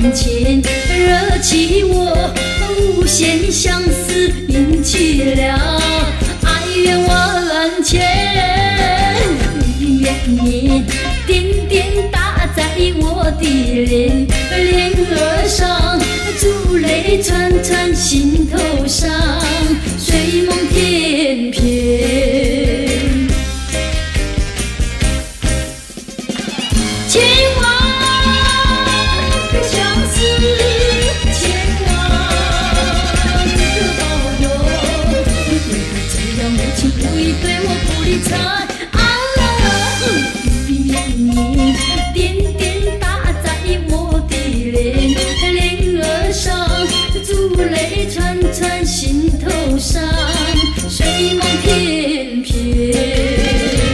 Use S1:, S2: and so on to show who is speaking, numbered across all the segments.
S1: 前，惹起我无限相思，引起了哀怨万千。绵绵点点打在我的脸额上，珠泪串串心头上，睡梦翩翩。千万个相思，千万个保佑，为何这样无情无义对我不理睬？绵点点打在我的脸额上，珠泪串串心头上，睡梦翩翩。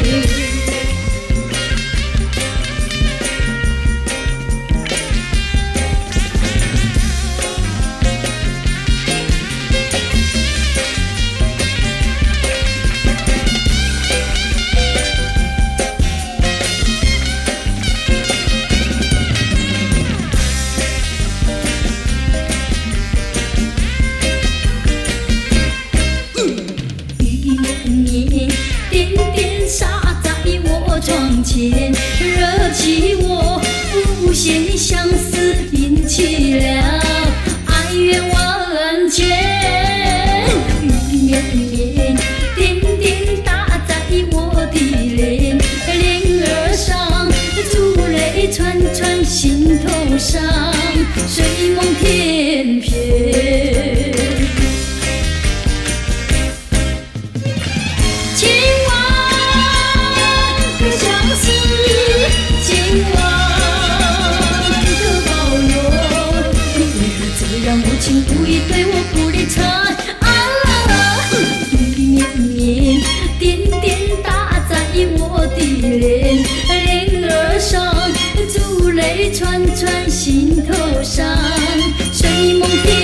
S1: 窗前，惹起我无限相思，引起了哀怨万千。绵绵点点打在我的脸额上，珠泪串串心头上，睡梦翩翩。无情无义对我不理睬，绵绵点点打在我的脸额上，珠泪串串心头上，睡梦翩